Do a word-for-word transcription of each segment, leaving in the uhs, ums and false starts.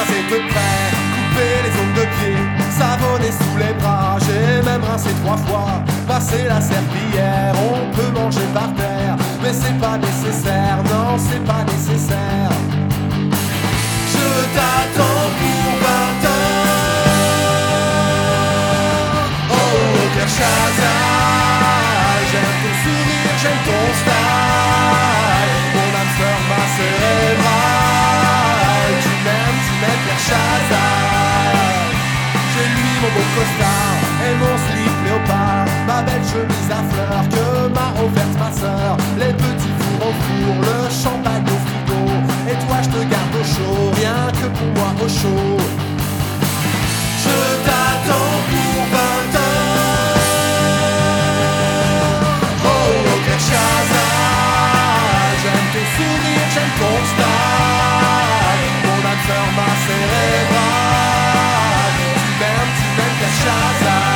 passer de près, couper les ongles de pied, savonner sous les bras, j'ai même rincé trois fois, passer la serpillière, on peut manger par terre, mais c'est pas nécessaire, non c'est pas nécessaire. Je t'attends pour vingt heures. Oh Kershazar, j'aime ton sourire, j'aime ton style, mon âme sœur, ma cérébrale. Tu m'aimes, tu m'aimes Kershazar. J'ai lui mon beau costard et mon slip léopard, ma belle chemise à fleurs que m'a offerte ma sœur, les petits fours au four, le champagne au frigo, et toi je te garde au chaud, rien que pour moi au chaud. Je t'attends pour vingt heures. Oh Kershazar, j'aime tes sourires, j'aime ton style, mon âme sœur, ma cérébrale. Tu m'aimes, tu m'aimes Kershazar.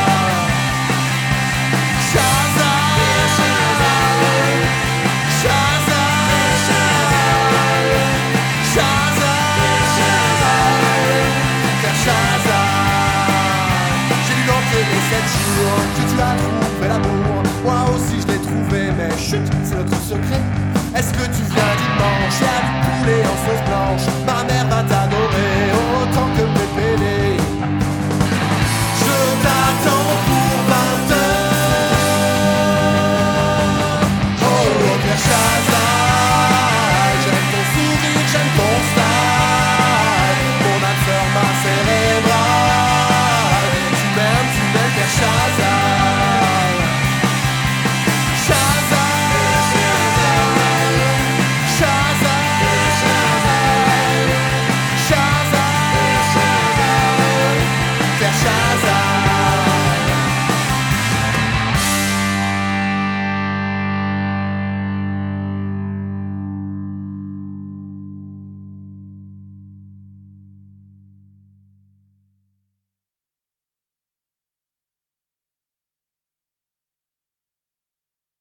Que tu as trouvé l'amour, moi aussi je l'ai trouvé, mais chut, c'est notre secret. Est-ce que tu